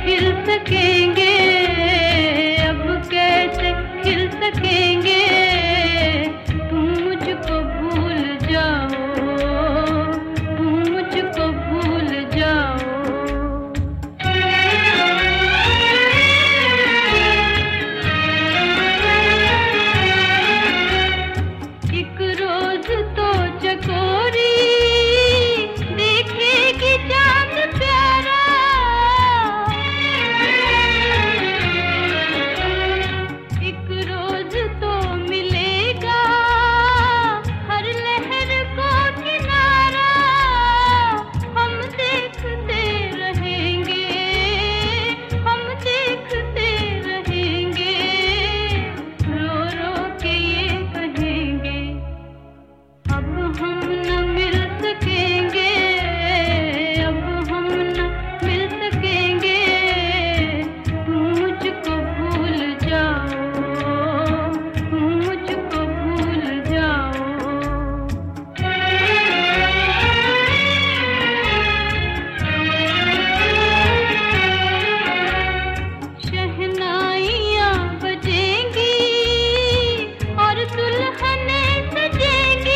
खिल सकेंगे, अब कैसे खिल सकेंगे। तुम मुझको भूल जाओ, तुम मुझको भूल जाओ। एक रोज तो चकोरी देखेगी चांद प्यारा, एक रोज तो मिलेगा हर लहर को किनारा। हम देखते रहेंगे, हम देखते रहेंगे, रो रो के ये कहेंगे अब हम न मिल सकेंगे, अब हम न मिल सकेंगे। तुम मुझको भूल जाओ, तुम मुझको भूल जाओ। शहनाइयाँ बजेंगी और दुल्हनें सजेंगी,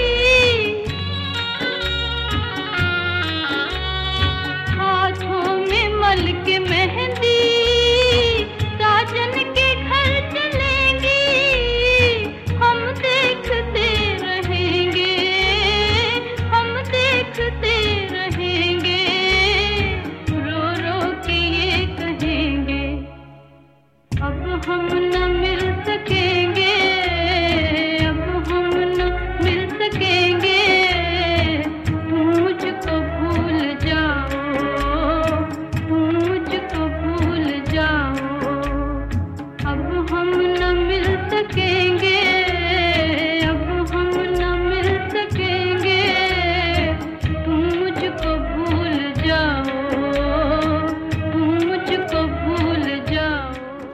हाथों में मल के मेहंदी साजन के घर चलेंगी। हम देखते रहेंगे, हम देखते रहेंगे, रो रो के ये कहेंगे अब हम न मिल सकेंगे, अब हम न मिल सकेंगे। तुम मुझको भूल जाओ, तुम मुझको भूल जाओ, अब हम